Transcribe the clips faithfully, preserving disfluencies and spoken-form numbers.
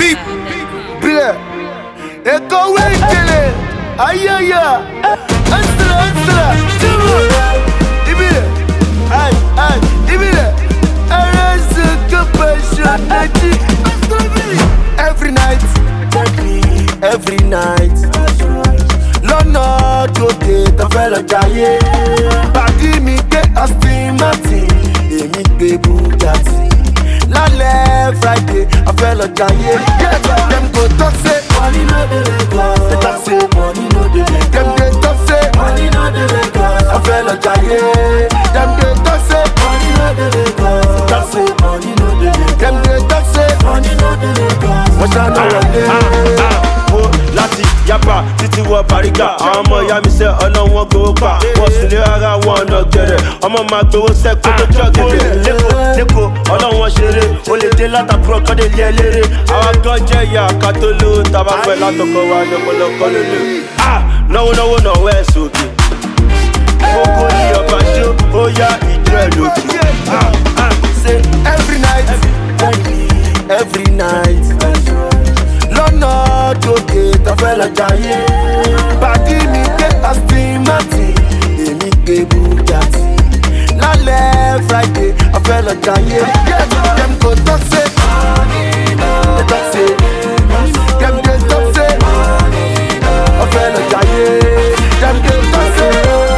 Beep, bile. Eko wekele. Ayaya. Ansra, ansra. Çabuk. İbile. Ay, ay. İbile. Arası kapışınacı. Every night. Every night. Lọ́nà tó dé tó fẹ́ lọ jayé. Pàdí mi gbé Aston Martin, èmi gbé Bugatti. Lálẹ́ Friday, a fẹ́ lọ jayé. Dem go talk say money no dey Lagos. They talk say money no dey Lagos. Dem dey talk say money no dey Lagos. A fẹ́ lọ jayé. Dem dey talk say money no dey Lagos. They talk say money no dey Lagos. Dem dey talk say money no dey Lagos. Wọ́n ṣáná wọlé. Láti yapa títí wọ Bariga, àwọn ọmọ ìyá mi sẹ́ ọlọ́wọ́n gbowó pa. Wọ́n sì lé ara wọn ọ̀nà gẹ̀rẹ̀, ọmọ máa gbowó sẹ́kọ̀ọ́ tó jọ gẹ̀rẹ̀. Lẹ́kọ̀ọ́ lẹ́kọ̀ọ́ ọlọ́wọ́n ṣeré, ó lè dé látàbúrò kọ́ dé lé eléré. Àwọn kan jẹ́ ìyá ká tó lówó, tàbá fẹ́ látọkọ wa ní ọ̀pọ̀lọpọ̀ lólè. Náwó náwó náwó ẹ̀ sókè. Kókó ní ọba jó, ó yá ìjọ ẹ̀ lókè. Say every night, every night. Lọ́nà tó dé tó fẹ́ lọ jayé. Pàdí mi gbé Aston Martin, èmi gbé Bugatti. Lálẹ́ Friday, a fẹ́ lọ jayé. Dem go talk say they talk say dem dey talk say a fẹ́ lọ jayé. Dem dey talk say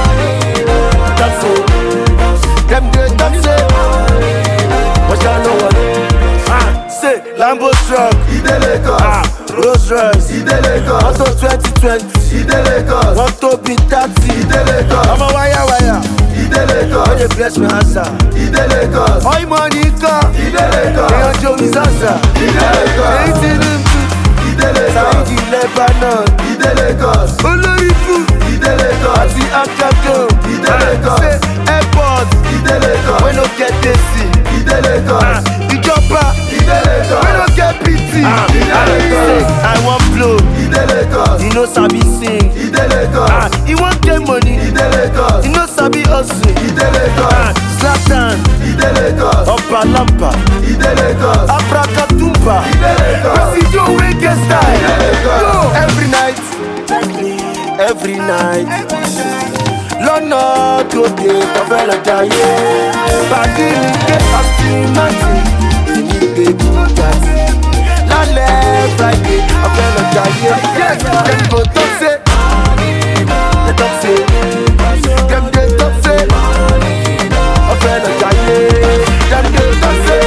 talk say dem dey talk say wọ́n ṣáná wọlé. Say Lambo truck, Ide Lagos. Rolls Royce, Ide Lagos. Auto twenty twenty, Ide Lagos. Want to be taxi, Ide Lagos. I'm a wire wire, Ide Lagos. When you bless me answer, Ide Lagos. Oi money car, Ide Lagos. They on Joe Misasa, Ide Lagos. Eighteen in two, Ide Lagos. Saudi Lebanon, Ide Lagos. Olorifu, Ide Lagos. Ati Akako, Ide Lagos. Say airport, Ide Lagos. We no get A C, Ide Lagos. Ìjọba, Ide Lagos. We no get P T, Ide Lagos. I want blow, Ide Lagos. You know sabi sing, Ide Lagos. Ah, you want get money, Ide Lagos. You know sabi hustle, Ide Lagos. Ah, Zlatan, Ide Lagos. Opa Lampa, Ide Lagos. Abracadabra, Ide Lagos. Presidio wey get style, Ide Lagos. Yo, every night, every night. Lọ́nà tó dé tó fẹ́ lọ jayé. Pàdí mi gbé Aston Martin, èmi gbé Bugatti. Lálẹ́ Friday, a fẹ́ lọ jayé. Dem go talk say they talk say dem dey talk say a fẹ́ lọ jayé. Dem dey talk say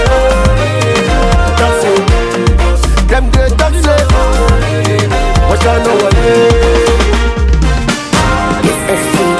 talk say dem dey talk say wọ́n ṣáná wọlé. It's S T